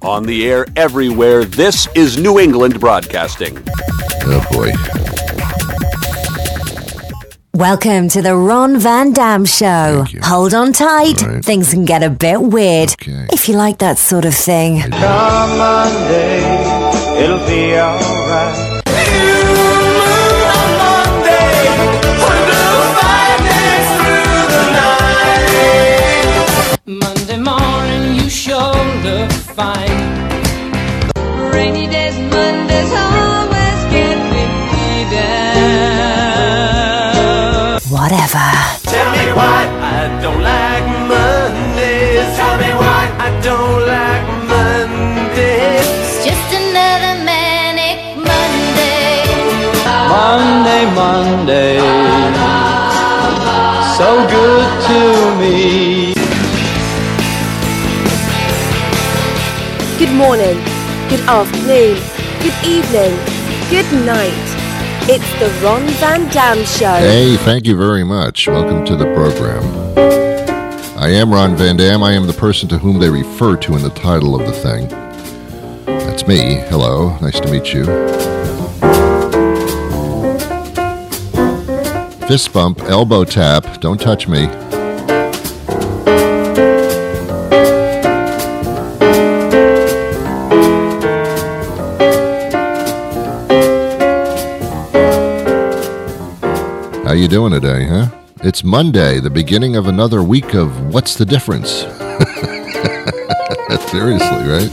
On the air everywhere, this is New England Broadcasting. Oh, boy. Welcome to the Ron Van Dam Show. Hold on tight. Right. Things can get a bit weird. Okay. If you like that sort of thing. Come Monday, it'll be alright. Monday morning, you sure look fine. Rainy days, Mondays always get me down. Whatever. Tell me why I don't like Mondays. Tell me why I don't like Mondays. It's just another manic Monday. Monday, so good to me. Good morning, good afternoon, good evening, good night. It's the Ron Van Dam Show. Hey, thank you very much. Welcome to the program. I am Ron Van Dam. I am the person to whom they refer to in the title of the thing. That's me. Hello. Nice to meet you. Fist bump, elbow tap. Don't touch me. How you doing today, huh? It's Monday, the beginning of another week of What's the Difference? Seriously, right?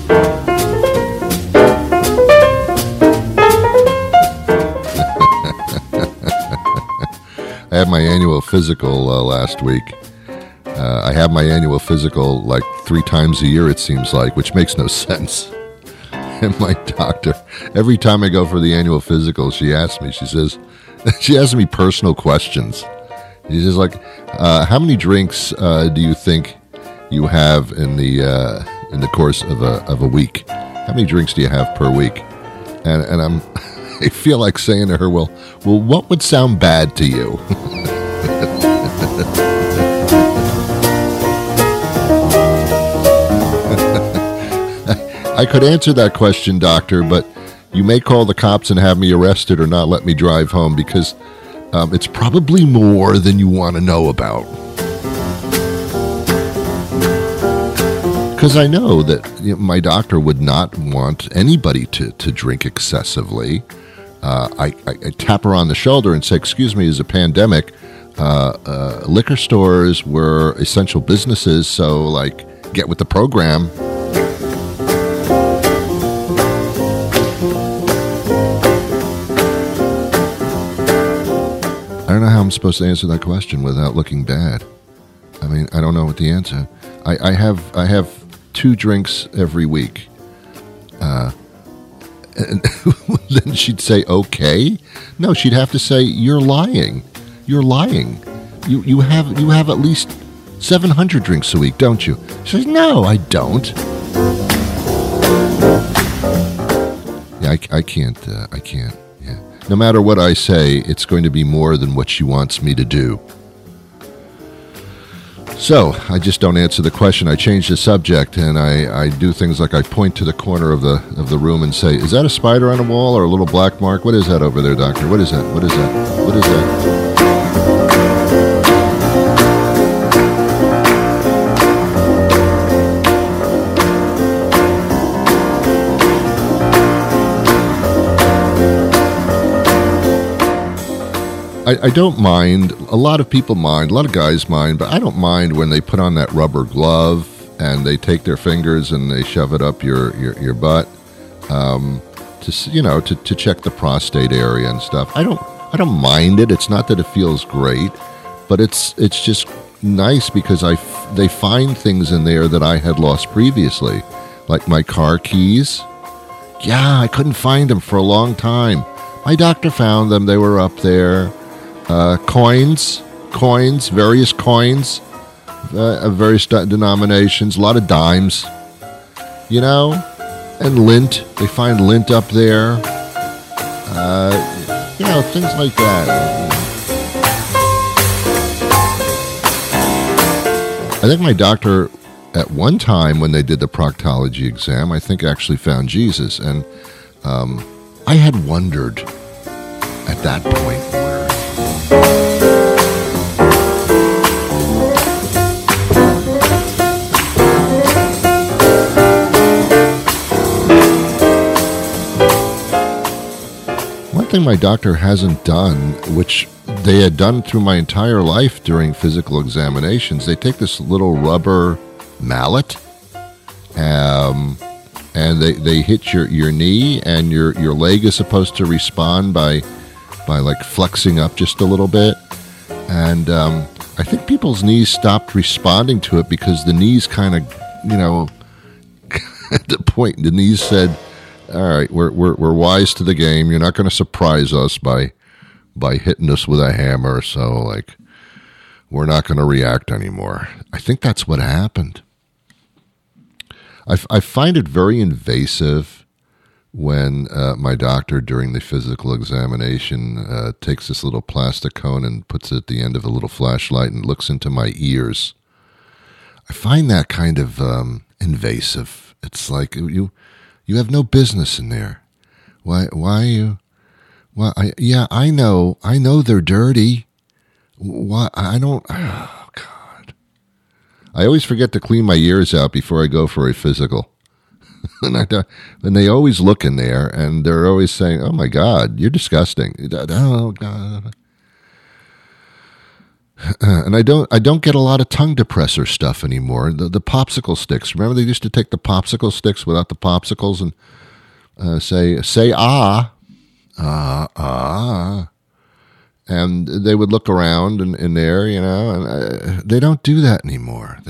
I had my annual physical last week. I have my annual physical like 3 times a year, it seems like, which makes no sense. And my doctor, every time I go for the annual physical, she asks me, she asks me personal questions. She's just like, how many drinks do you think you have in the course of a week? How many drinks do you have per week? And I feel like saying to her, well, what would sound bad to you? I could answer that question, doctor, but you may call the cops and have me arrested or not let me drive home because it's probably more than you want to know about. Because I know that my doctor would not want anybody to drink excessively. I tap her on the shoulder and say, excuse me, it's a pandemic. Liquor stores were essential businesses, so, like, get with the program. I don't know how I'm supposed to answer that question without looking bad. I mean, I don't know what the answer. I have 2 drinks every week. And then she'd say, okay. No, she'd have to say, you're lying. You're lying. You have at least 700 drinks a week, don't you? She says, no, I don't. Yeah, I can't. Yeah. No matter what I say, it's going to be more than what she wants me to do. So, I just don't answer the question. I change the subject, and I do things like I point to the corner of the room and say, is that a spider on a wall or a little black mark? What is that over there, doctor? What is that? What is that? What is that? I don't mind. A lot of people mind. A lot of guys mind, but I don't mind when they put on that rubber glove and they take their fingers and they shove it up your butt to check the prostate area and stuff. I don't mind it. It's not that it feels great, but it's just nice because they find things in there that I had lost previously, like my car keys. Yeah, I couldn't find them for a long time. My doctor found them. They were up there. Coins, various coins of various denominations, a lot of dimes, and lint. They find lint up there, things like that. I think my doctor at one time when they did the proctology exam, I think actually found Jesus. And I had wondered at that point where... One thing my doctor hasn't done, which they had done through my entire life during physical examinations, they take this little rubber mallet, and they hit your knee, and your leg is supposed to respond by like flexing up just a little bit. And I think people's knees stopped responding to it because the knees kind of, at the point the knees said, all right, we're wise to the game. You're not going to surprise us by hitting us with a hammer, so like we're not going to react anymore. I think that's what happened. I find it very invasive when my doctor during the physical examination takes this little plastic cone and puts it at the end of a little flashlight and looks into my ears. I find that kind of invasive. It's like you have no business in there. Why are you? Well, I know they're dirty. Why I don't? Oh God! I always forget to clean my ears out before I go for a physical, and they always look in there, and they're always saying, "Oh my God, you're disgusting." Oh God! And I don't get a lot of tongue depressor stuff anymore. The popsicle sticks. Remember they used to take the popsicle sticks without the popsicles and say ah. And they would look around in there, and they don't do that anymore.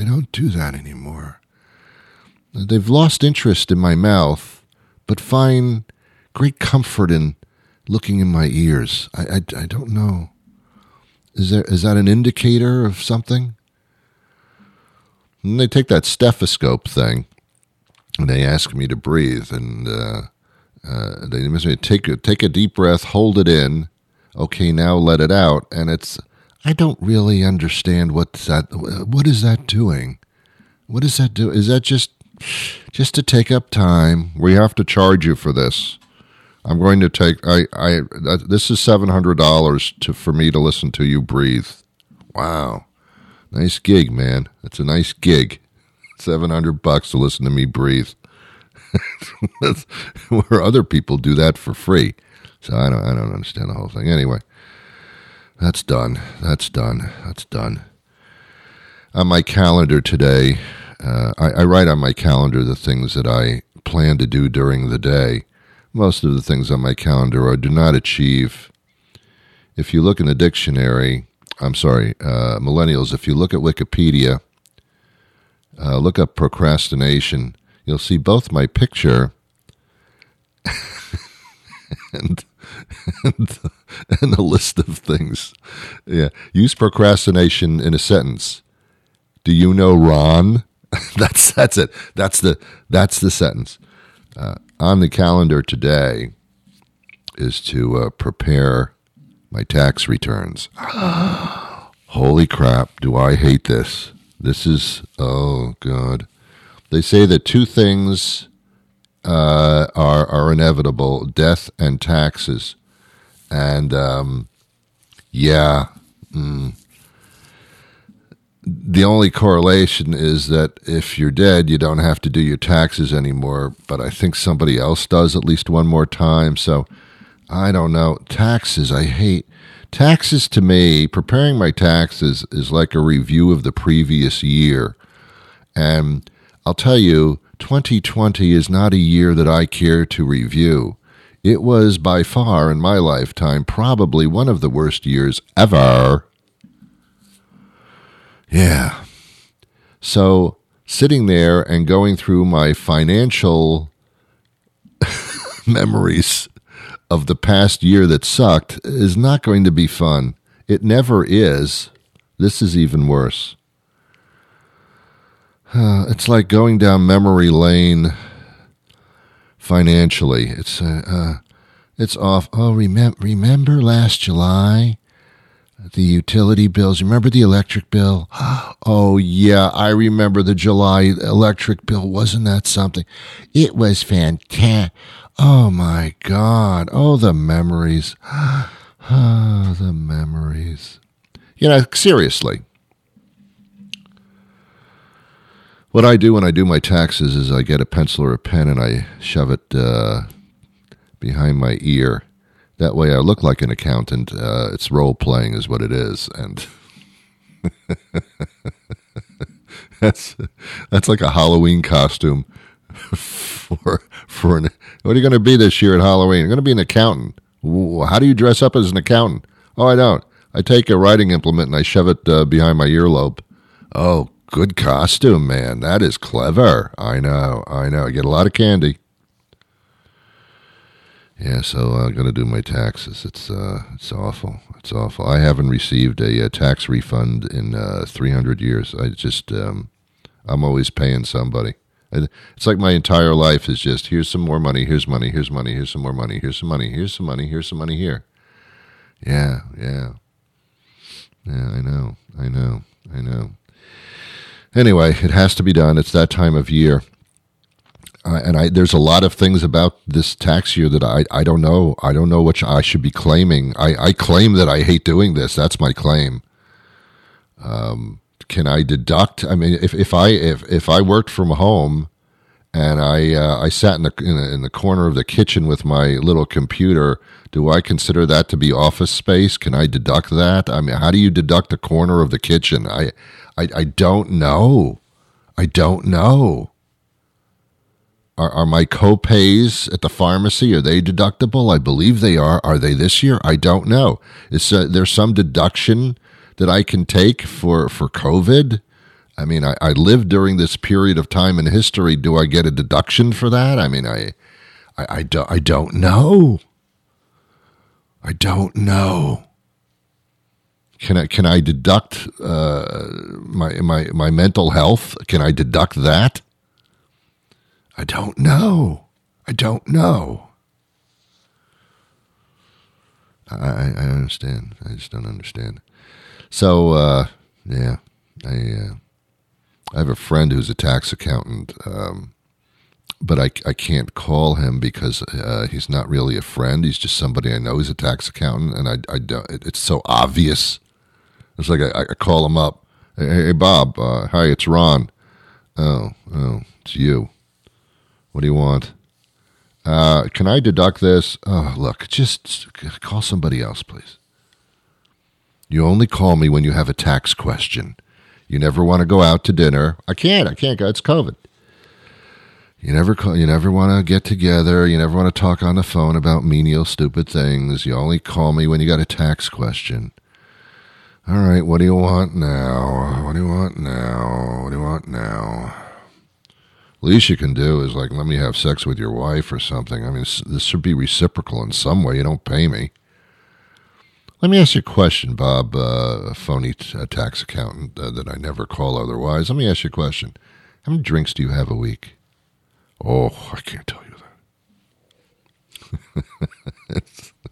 They've lost interest in my mouth, but find great comfort in looking in my ears. I don't know. Is that an indicator of something? And they take that stethoscope thing, and they ask me to breathe, and they must say, take a deep breath, hold it in. Okay, now let it out. And I don't really understand what is that doing? What does that do? Is that just to take up time? We have to charge you for this. I'm going to take, this is $700 for me to listen to you breathe. Wow. Nice gig, man. That's a nice gig. $700 to listen to me breathe. Where other people do that for free. So I don't understand the whole thing. Anyway, that's done. On my calendar today, I write on my calendar the things that I plan to do during the day. Most of the things on my calendar I do not achieve. If you look in the dictionary, millennials, if you look at Wikipedia, look up procrastination, you'll see both my picture and a list of things. Yeah. Use procrastination in a sentence. Do you know Ron? That's it. That's the sentence. On the calendar today is to prepare my tax returns. Holy crap, do I hate this. This is, oh God. They say that two things are inevitable, death and taxes. And, the only correlation is that if you're dead, you don't have to do your taxes anymore, but I think somebody else does at least one more time. So I don't know. Taxes, I hate. Taxes to me, preparing my taxes is like a review of the previous year. And I'll tell you, 2020 is not a year that I care to review. It was by far in my lifetime probably one of the worst years ever. Yeah. So sitting there and going through my financial memories of the past year that sucked is not going to be fun. It never is. This is even worse. It's like going down memory lane financially. It's off. Oh, remember last July? The utility bills. Remember the electric bill? Oh, yeah, I remember the July electric bill. Wasn't that something? It was fantastic. Oh, my God. Oh, the memories. Oh, the memories. Seriously. What I do when I do my taxes is I get a pencil or a pen and I shove it behind my ear. That way I look like an accountant. It's role-playing is what it is. And that's like a Halloween costume for what are you going to be this year at Halloween? I'm going to be an accountant. How do you dress up as an accountant? Oh, I don't. I take a writing implement and I shove it behind my earlobe. Oh, good costume, man. That is clever. I know. I get a lot of candy. Yeah, so I'm going to do my taxes. It's awful. It's awful. I haven't received a tax refund in 300 years. I'm always paying somebody. It's like my entire life is just, here's some more money, here's money, here's money, here's some more money, here's some money, here's some money, here's some money here. Yeah. Yeah, I know. Anyway, it has to be done. It's that time of year. There's a lot of things about this tax year that I don't know. I don't know what I should be claiming. I claim that I hate doing this. That's my claim. Can I deduct? I mean, if I worked from home and I sat in the corner of the kitchen with my little computer, do I consider that to be office space? Can I deduct that? I mean, how do you deduct the corner of the kitchen? I don't know. I don't know. Are my co-pays at the pharmacy, are they deductible? I believe they are. Are they this year? I don't know. Is there some deduction that I can take for COVID? I mean, I lived during this period of time in history. Do I get a deduction for that? I mean, I don't know. I don't know. Can I deduct my mental health? Can I deduct that? I don't know. I understand. I just don't understand. So, yeah, I have a friend who's a tax accountant, but I can't call him because he's not really a friend. He's just somebody I know is a tax accountant, and I don't. It's so obvious. It's like I call him up. Hey Bob, hi, it's Ron. Oh, it's you. What do you want? Can I deduct this? Oh, look, just call somebody else, please. You only call me when you have a tax question. You never want to go out to dinner. I can't go. It's COVID. You never want to get together. You never want to talk on the phone about menial, stupid things. You only call me when you got a tax question. All right, what do you want now? Least you can do is let me have sex with your wife or something. I mean, this should be reciprocal in some way. You don't pay me. Let me ask you a question, Bob, a phony tax accountant that I never call otherwise. Let me ask you a question. How many drinks do you have a week? Oh, I can't tell you that.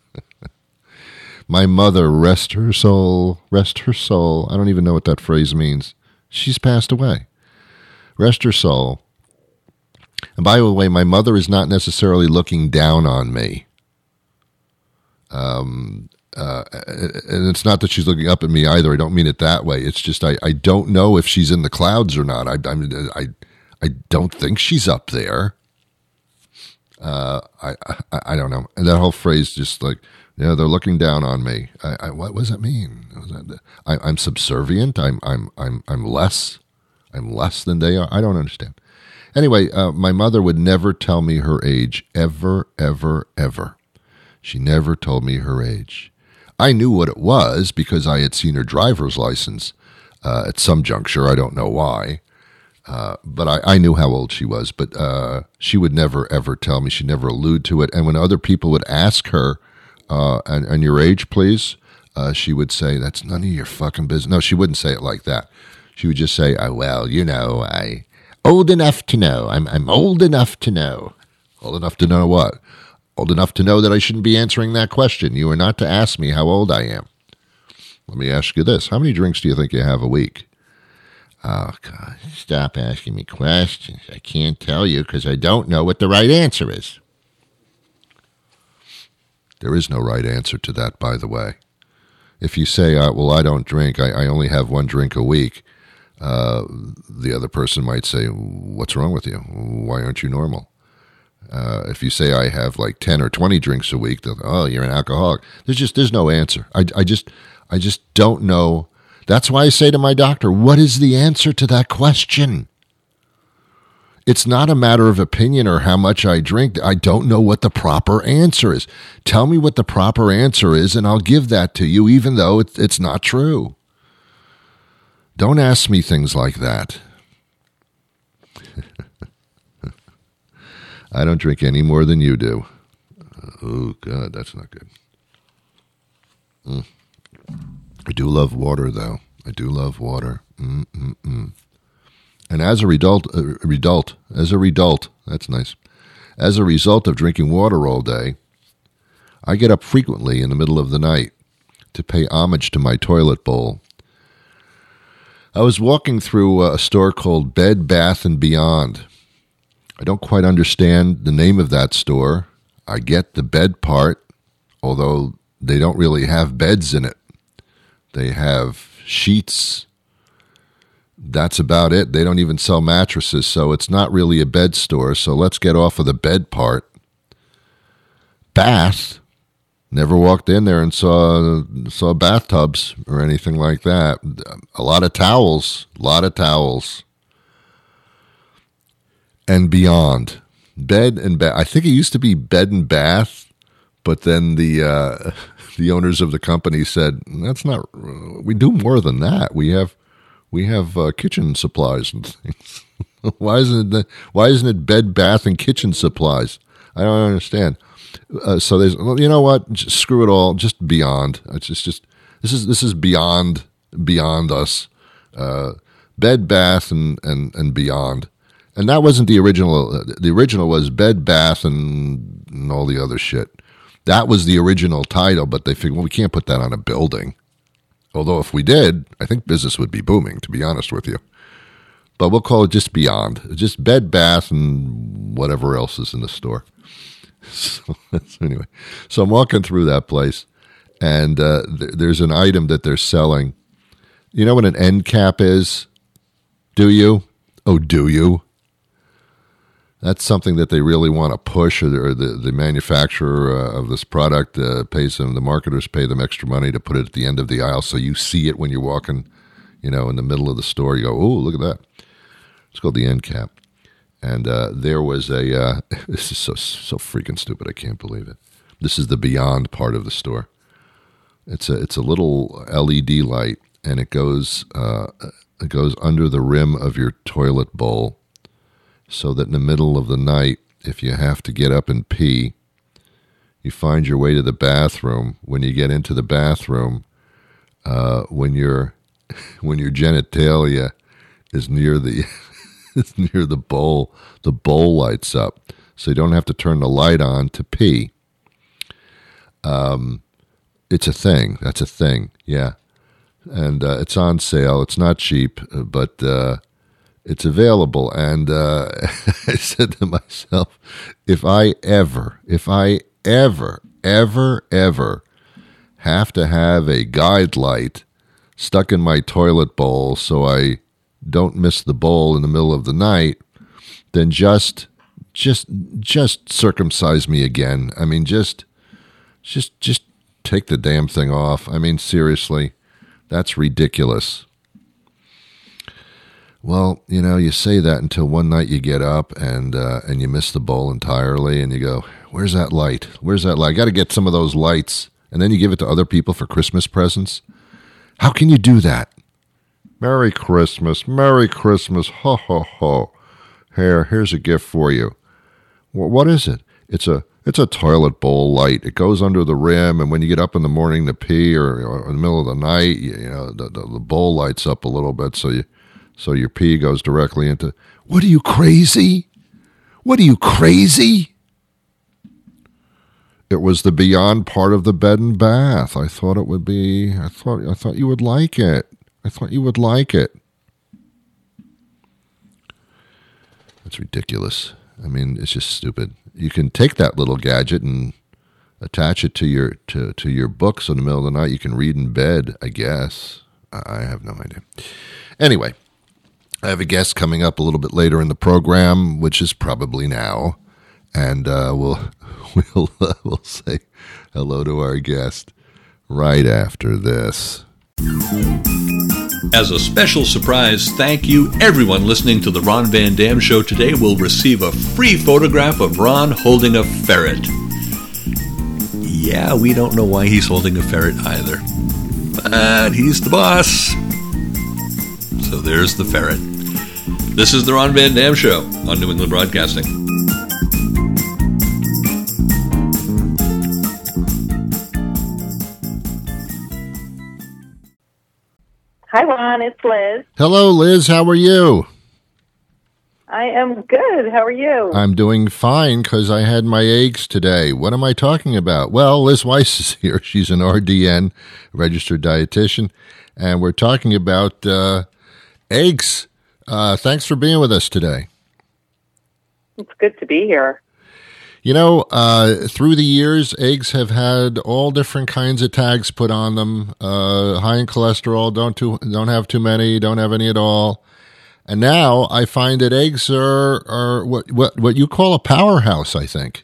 My mother, rest her soul. I don't even know what that phrase means. She's passed away. Rest her soul. And by the way, my mother is not necessarily looking down on me. And it's not that she's looking up at me either. I don't mean it that way. It's just I don't know if she's in the clouds or not. I don't think she's up there. I don't know. And that whole phrase just they're looking down on me. What does that mean? I'm subservient. I'm less than they are. I don't understand. Anyway, my mother would never tell me her age, ever, ever, ever. She never told me her age. I knew what it was because I had seen her driver's license at some juncture. I don't know why. But I knew how old she was. But she would never, ever tell me. She'd never allude to it. And when other people would ask her, and your age, please, she would say, that's none of your fucking business. No, she wouldn't say it like that. She would just say, I old enough to know. I'm old enough to know. Old enough to know what? Old enough to know that I shouldn't be answering that question. You are not to ask me how old I am. let me ask you this. How many drinks do you think you have a week? Oh, God, stop asking me questions. I can't tell you because I don't know what the right answer is. There is no right answer to that, by the way. If you say, well, I don't drink, I only have 1 drink a week, the other person might say, what's wrong with you? Why aren't you normal? If you say I have like 10 or 20 drinks a week, oh, you're an alcoholic. There's no answer. I just don't know. That's why I say to my doctor, what is the answer to that question? It's not a matter of opinion or how much I drink. I don't know what the proper answer is. Tell me what the proper answer is, and I'll give that to you, even though it's not true. Don't ask me things like that. I don't drink any more than you do. Oh, God, that's not good. I do love water, though. I do love water. And as a result, that's nice. As a result of drinking water all day, I get up frequently in the middle of the night to pay homage to my toilet bowl. I was walking through a store called Bed Bath & Beyond. I don't quite understand the name of that store. I get the bed part, although they don't really have beds in it. They have sheets. That's about it. They don't even sell mattresses, so it's not really a bed store. So let's get off of the bed part. Bath. Never walked in there and saw bathtubs or anything like that. A lot of towels. And Beyond. Bed and bath. I think it used to be Bed and Bath, but then the owners of the company said, that's not, we do more than that. We have kitchen supplies and things. Why isn't it Bed, Bath, and Kitchen Supplies? I don't understand. So there's, well, you know what? Just screw it all. Just Beyond. It's just this is beyond us. Bed, Bath, and Beyond. And that wasn't the original. The original was Bed, Bath, and all the other shit. That was the original title, but they figured, well, we can't put that on a building. Although if we did, I think business would be booming, to be honest with you. But we'll call it just Beyond. Just Bed, Bath, and whatever else is in the store. So anyway, so I'm walking through that place, and there's an item that they're selling. You know what an end cap is? Do you? Oh, do you? That's something that they really want to push, or the manufacturer of this product pays them, the marketers pay them extra money to put it at the end of the aisle so you see it when you're walking, in the middle of the store. You go, oh, look at that. It's called the end cap. And there was a, this is so freaking stupid, I can't believe it. This is the Beyond part of the store. It's a little LED light, and it goes under the rim of your toilet bowl, so that in the middle of the night, if you have to get up and pee, you find your way to the bathroom. When you get into the bathroom, when your genitalia is near the near the bowl lights up, so you don't have to turn the light on to pee. It's a thing. That's a thing. Yeah, and it's on sale. It's not cheap, but it's available. And I said to myself, if I ever have to have a guide light stuck in my toilet bowl so I don't miss the bowl in the middle of the night, then just circumcise me again. I mean, just take the damn thing off. I mean, seriously, that's ridiculous. Well, you say that until one night you get up and you miss the bowl entirely, and you go, where's that light? Where's that light? I got to get some of those lights. And then you give it to other people for Christmas presents. How can you do that? Merry Christmas, ho, ho, ho. Here's a gift for you. What is it? It's a toilet bowl light. It goes under the rim, and when you get up in the morning to pee or in the middle of the night, the bowl lights up a little bit, so your pee goes directly into. What are you, crazy? It was the Beyond part of the bed and bath. I thought it would be. I thought you would like it. I thought you would like it. That's ridiculous. I mean, it's just stupid. You can take that little gadget and attach it to your books in the middle of the night. You can read in bed, I guess. I have no idea. Anyway, I have a guest coming up a little bit later in the program, which is probably now, and we'll say hello to our guest right after this. As a special surprise, thank you. Everyone listening to the Ron Van Dam Show today will receive a free photograph of Ron holding a ferret. Yeah, we don't know why he's holding a ferret either, but he's the boss. So there's the ferret. This is the Ron Van Dam Show on New England Broadcasting. Hi, Ron. It's Liz. Hello, Liz. How are you? I am good. How are you? I'm doing fine because I had my eggs today. What am I talking about? Well, Liz Weiss is here. She's an RDN, registered dietitian, and we're talking about eggs. Thanks for being with us today. It's good to be here. You know, through the years, eggs have had all different kinds of tags put on them. High in cholesterol, don't have too many, don't have any at all. And now I find that eggs are what you call a powerhouse, I think.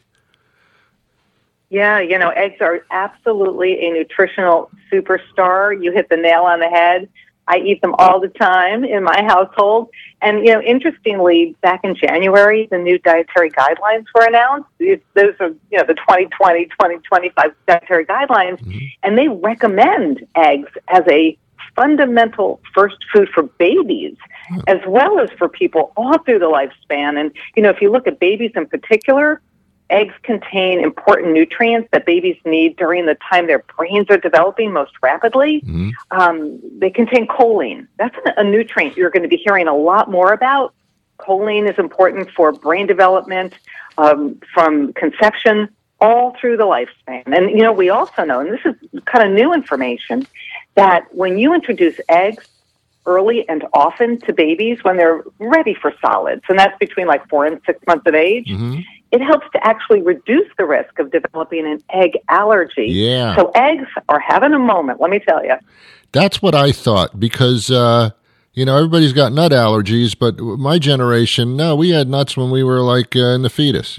Yeah, eggs are absolutely a nutritional superstar. You hit the nail on the head. I eat them all the time in my household. And, interestingly, back in January, the new dietary guidelines were announced. Those are, the 2020-2025 dietary guidelines. Mm-hmm. And they recommend eggs as a fundamental first food for babies, as well as for people all through the lifespan. And, if you look at babies in particular, eggs contain important nutrients that babies need during the time their brains are developing most rapidly. Mm-hmm. They contain choline. That's a nutrient you're going to be hearing a lot more about. Choline is important for brain development from conception all through the lifespan. And, we also know, and this is kind of new information, that when you introduce eggs early and often to babies when they're ready for solids, and that's between 4 and 6 months of age, mm-hmm. it helps to actually reduce the risk of developing an egg allergy. Yeah. So eggs are having a moment, let me tell you. That's what I thought, because, everybody's got nut allergies, but my generation, no, we had nuts when we were in the fetus,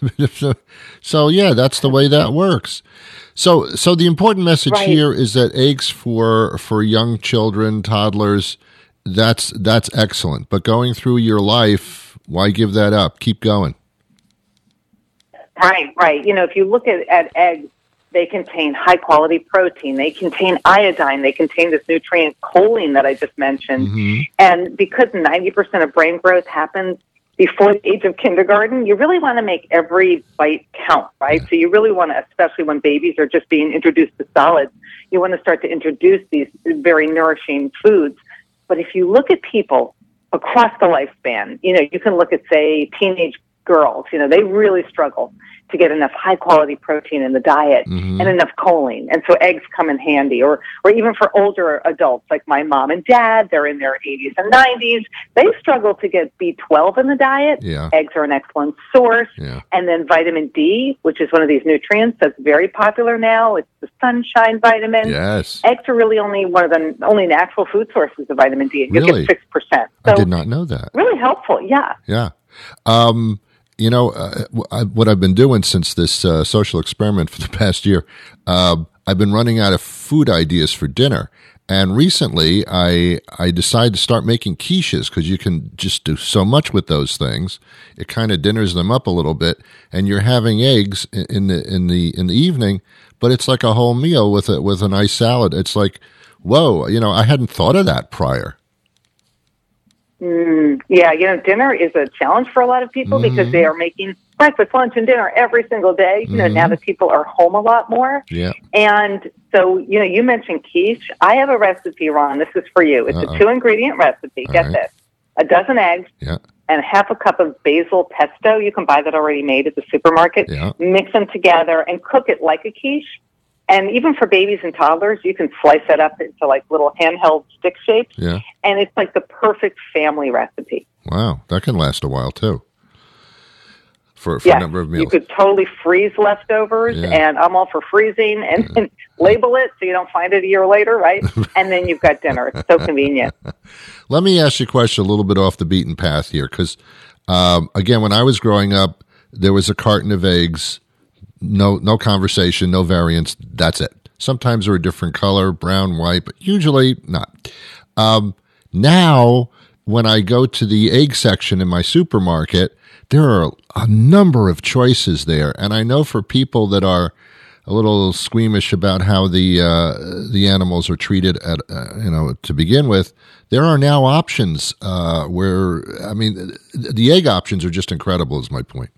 So, yeah, that's the way that works. So the important message right. here is that eggs for young children, toddlers, that's excellent. But going through your life, why give that up? Keep going. Right. If you look at eggs, they contain high-quality protein. They contain iodine. They contain this nutrient choline that I just mentioned. Mm-hmm. And because 90% of brain growth happens before the age of kindergarten, you really want to make every bite count, right? So you really want to, especially when babies are just being introduced to solids, you want to start to introduce these very nourishing foods. But if you look at people across the lifespan, you can look at, say, teenage girls, they really struggle to get enough high-quality protein in the diet mm-hmm. and enough choline. And so eggs come in handy. Or even for older adults like my mom and dad, they're in their 80s and 90s. They struggle to get B12 in the diet. Yeah. Eggs are an excellent source. Yeah. And then vitamin D, which is one of these nutrients that's very popular now. It's the sunshine vitamin. Yes. Eggs are really only one of the only natural food sources of vitamin D. And really? You get 6%. So I did not know that. Really helpful, yeah. Yeah. What I've been doing since this social experiment for the past year, I've been running out of food ideas for dinner. And recently, I decided to start making quiches because you can just do so much with those things. It kind of dinners them up a little bit, and you're having eggs in the evening, but it's like a whole meal with a nice salad. It's like, whoa, I hadn't thought of that prior. Yeah, dinner is a challenge for a lot of people mm-hmm. because they are making breakfast, lunch, and dinner every single day. Mm-hmm. Now that people are home a lot more. Yeah. And so, you mentioned quiche. I have a recipe, Ron. This is for you. It's a 2-ingredient recipe. Get this. A dozen eggs, yeah. and half a cup of basil pesto. You can buy that already made at the supermarket. Yeah. Mix them together and cook it like a quiche. And even for babies and toddlers, you can slice it up into like little handheld stick shapes. Yeah. And it's like the perfect family recipe. Wow, that can last a while too. For a number of meals. You could totally freeze leftovers, and I'm all for freezing, and then label it so you don't find it a year later, right? And then you've got dinner. It's so convenient. Let me ask you a question a little bit off the beaten path here, because, again, when I was growing up, there was a carton of eggs, no conversation, no variants, that's it. Sometimes they're a different color, brown, white, but usually not. Now, when I go to the egg section in my supermarket, there are a number of choices there, and I know for people that are a little squeamish about how the animals are treated at to begin with, there are now options where the egg options are just incredible. Is my point.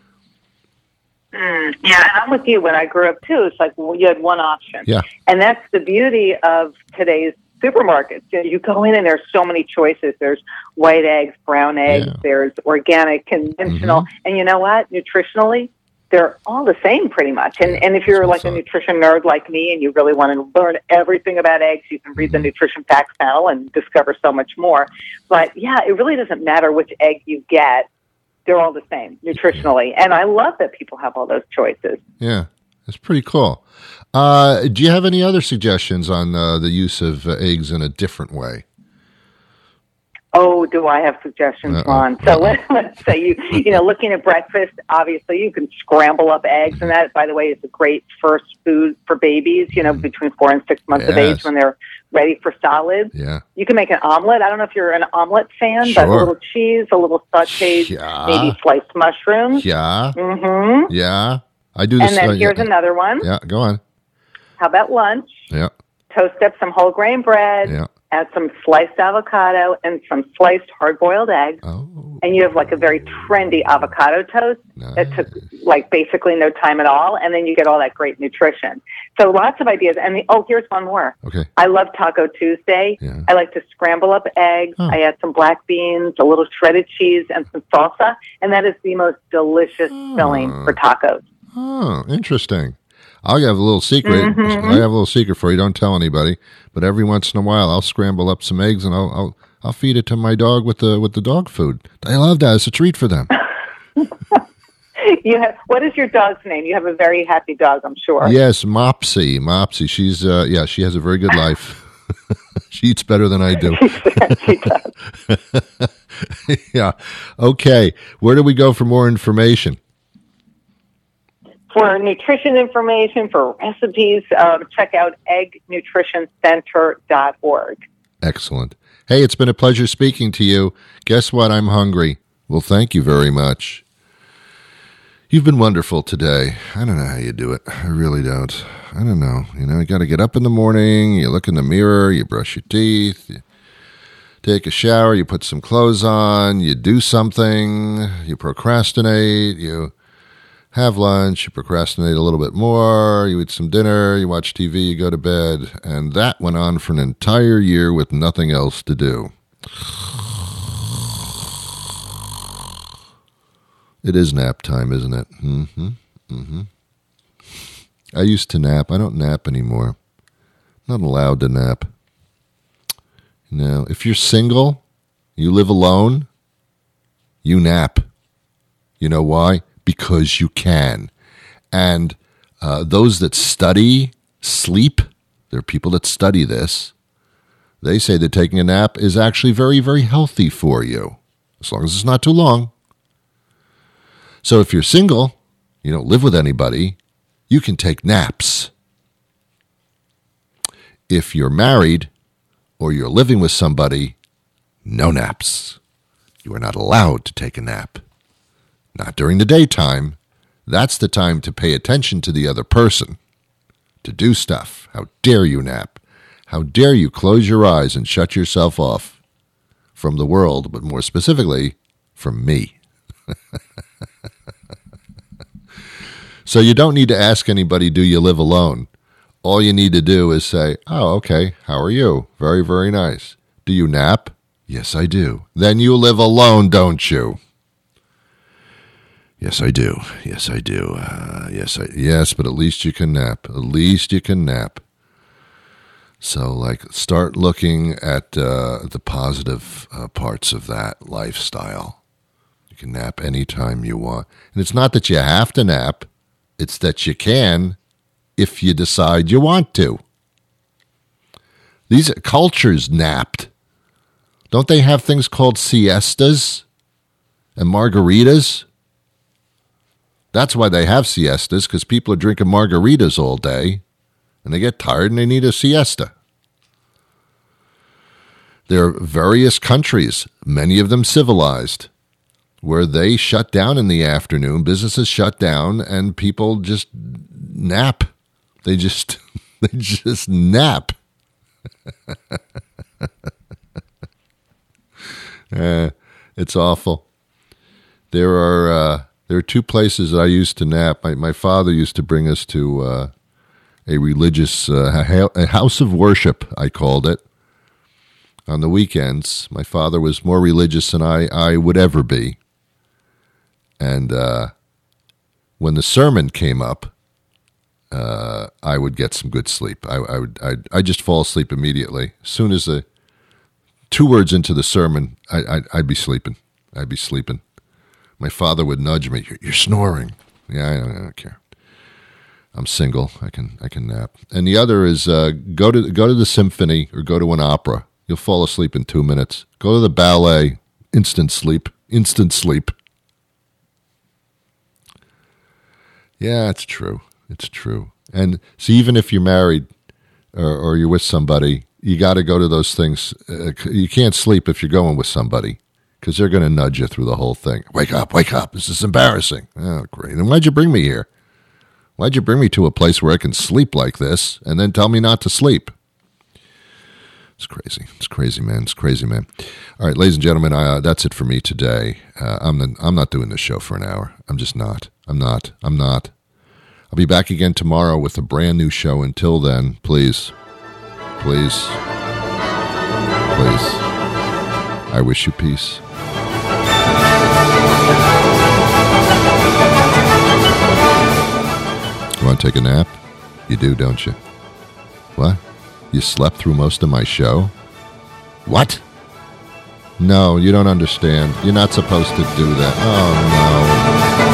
Yeah, and I'm with you. When I grew up too, it's like you had one option. Yeah, and that's the beauty of today's supermarkets. You go in and there's so many choices. There's white eggs, brown eggs, there's organic, conventional, and you know what? Nutritionally, they're all the same pretty much. And if you're like a nutrition nerd like me and you really want to learn everything about eggs, you can read the nutrition facts panel and discover so much more. But yeah, it really doesn't matter which egg you get. They're all the same nutritionally. And I love that people have all those choices. Yeah, that's pretty cool. Do you have any other suggestions on the use of eggs in a different way? Oh, do I have suggestions, Ron? So let's say looking at breakfast, obviously you can scramble up eggs, and that, by the way, is a great first food for babies, between 4 and 6 months of age when they're ready for solids. Yeah. You can make an omelet. I don't know if you're an omelet fan, but a little cheese, a little sauteed, maybe sliced mushrooms. Yeah. Mm-hmm. Yeah. I do this. And then here's another one. Yeah, go on. How about lunch? Yeah. Toast up some whole grain bread. Yeah. Add some sliced avocado and some sliced hard-boiled eggs. Oh. And you have like a very trendy avocado toast that took like basically no time at all. And then you get all that great nutrition. So lots of ideas. And here's one more. Okay. I love Taco Tuesday. Yeah. I like to scramble up eggs. I add some black beans, a little shredded cheese, and some salsa. And that is the most delicious filling for tacos. Oh, interesting. I'll have a little secret. Mm-hmm. I have a little secret for you. Don't tell anybody. But every once in a while, I'll scramble up some eggs and I'll feed it to my dog with the dog food. They love that. It's a treat for them. What is your dog's name? You have a very happy dog, I'm sure. Yes, Mopsy. She's she has a very good life. She eats better than I do. She does. Yeah. Okay. Where do we go for more information? For nutrition information, for recipes, check out eggnutritioncenter.org. Excellent. Hey, it's been a pleasure speaking to you. Guess what? I'm hungry. Well, thank you very much. You've been wonderful today. I don't know how you do it. I really don't. I don't know. You got to get up in the morning, you look in the mirror, you brush your teeth, you take a shower, you put some clothes on, you do something, you procrastinate, you have lunch, you procrastinate a little bit more, you eat some dinner, you watch TV, you go to bed, and that went on for an entire year with nothing else to do. It is nap time, isn't it? Mm-hmm. Mm-hmm. I used to nap. I don't nap anymore. I'm not allowed to nap. If you're single, you live alone, you nap. You know why? Because you can. And those that study sleep, there are people that study this, they say that taking a nap is actually very, very healthy for you, as long as it's not too long. So if you're single, you don't live with anybody, you can take naps. If you're married or you're living with somebody, no naps. You are not allowed to take a nap. Not during the daytime. That's the time to pay attention to the other person, to do stuff. How dare you nap? How dare you close your eyes and shut yourself off from the world, but more specifically, from me. So you don't need to ask anybody, do you live alone? All you need to do is say, oh, okay, how are you? Very, very nice. Do you nap? Yes, I do. Then you live alone, don't you? Yes, I do. Yes, I do. Yes, but at least you can nap. At least you can nap. So, like, start looking at the positive parts of that lifestyle. You can nap anytime you want. And it's not that you have to nap. It's that you can if you decide you want to. These cultures napped. Don't they have things called siestas and margaritas? That's why they have siestas, because people are drinking margaritas all day, and they get tired and they need a siesta. There are various countries, many of them civilized, where they shut down in the afternoon, businesses shut down, and people just nap. They just nap. It's awful. There are two places that I used to nap. My father used to bring us to a religious a house of worship, I called it, on the weekends. My father was more religious than I would ever be. And when the sermon came up, I would get some good sleep. I'd just fall asleep immediately. As soon as the 2 words into the sermon, I'd be sleeping. My father would nudge me. You're snoring. Yeah, I don't care. I'm single. I can nap. And the other is go to the symphony or go to an opera. You'll fall asleep in 2 minutes. Go to the ballet. Instant sleep. Yeah, it's true. It's true. And see, even if you're married or you're with somebody, you got to go to those things. You can't sleep if you're going with somebody because they're going to nudge you through the whole thing. Wake up. This is embarrassing. Oh, great. And why'd you bring me here? Why'd you bring me to a place where I can sleep like this and then tell me not to sleep? It's crazy. It's crazy, man. All right, ladies and gentlemen, that's it for me today. I'm not doing this show for an hour. I'm just not. I'm not. I'll be back again tomorrow with a brand new show. Until then, please, I wish you peace. You want to take a nap? You do, don't you? What? You slept through most of my show? What? No, you don't understand. You're not supposed to do that. Oh, no.